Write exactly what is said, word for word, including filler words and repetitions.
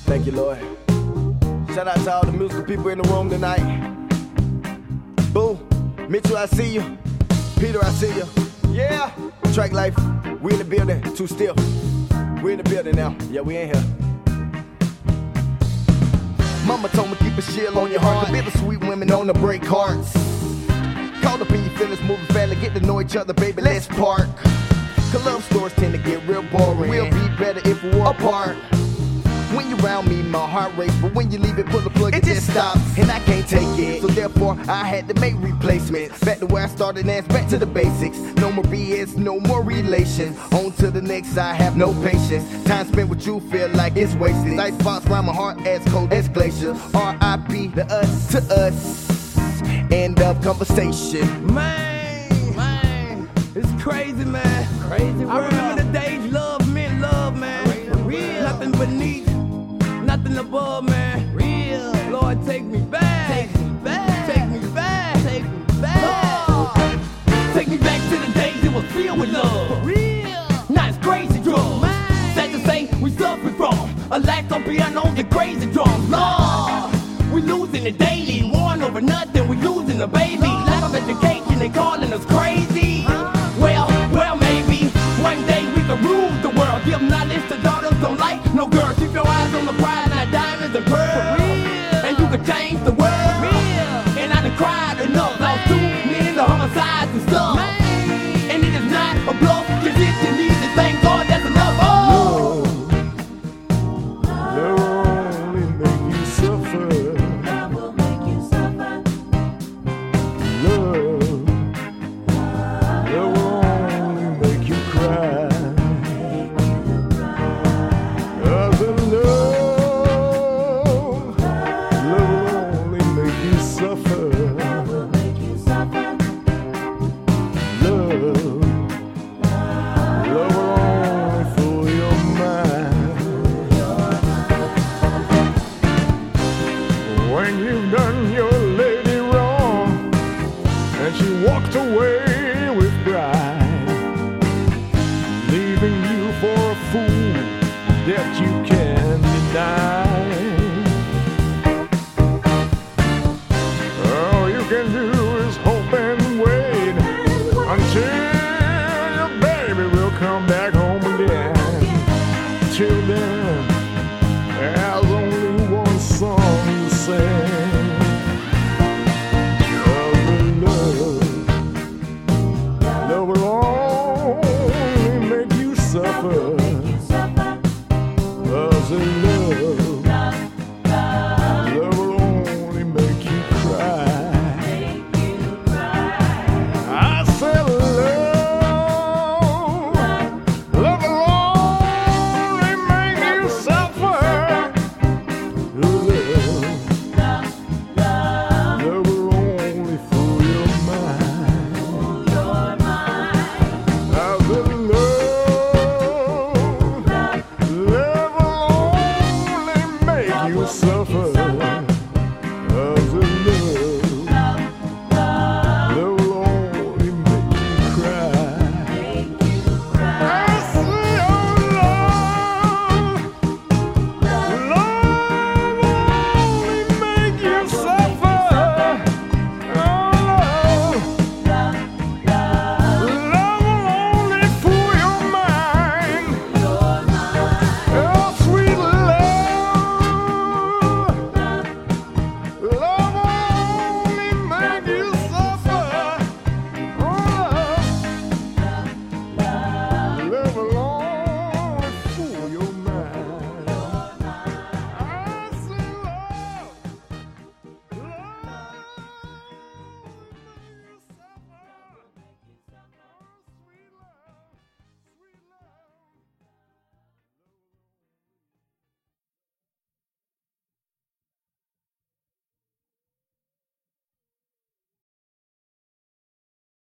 Thank you, Lord. Shout out to all the musical people in the room tonight. Boo, Mitchell, I see you. Peter, I see you. Yeah. Track Life, we in the building. Too still. We in the building now. Yeah, we in here. Mama told me keep a shield on your heart. The bittersweet women on the break hearts. Caught up in your feelings, moving fast, get to know each other, baby, let's part. Cause love stories tend to get real boring. We'll be better if we were apart. When you're around me, my heart races, but when you leave it, pull the plug, it, it just stops, and I can't take it. So therefore, I had to make replacements. Back to where I started, and back to the basics. No more B S, no more relations. On to the next, I have no patience. Time spent with you feel like it's wasted. Ice spots around my heart as cold as glaciers. R I P to us, to us. End of conversation. Man, man, it's crazy, man. Crazy world. I remember the days love meant love, man. For real. Nothing beneath, nothing above, man. Real. Lord, take me back. Take me back. Take me back. Take me back. Lord, take me back to the days it was filled with love. For real. Not as crazy drums. Man. Sad to say, we suffered from a lack of pianos and crazy drums. Lord, we losing it daily. Warring over nothing, we losing a baby. Lack of education, they calling us crazy. Well, well, maybe one day we can rule the world. Give knowledge to daughters, don't like no girls. Keep your eyes on the prize, not diamonds and pearls. And you can change the world. And I done cried enough, lost two million to homicides and stuff. And it is not a bluff, cause if you need to thank God, that's enough. Oh! Love will only make you suffer. Love will make you suffer. Love, love will only make you cry. Cause in love, love will only make you suffer. Love will make you suffer. Love, love will only fool your mind. When you've done your lady wrong and she walked away with pride, leaving you for a fool that you can deny. All you can do is hope and wait until your baby will come back home again. Till then, there's only one song to sing. Love, love, love will only make you suffer. Suffer. Cause in love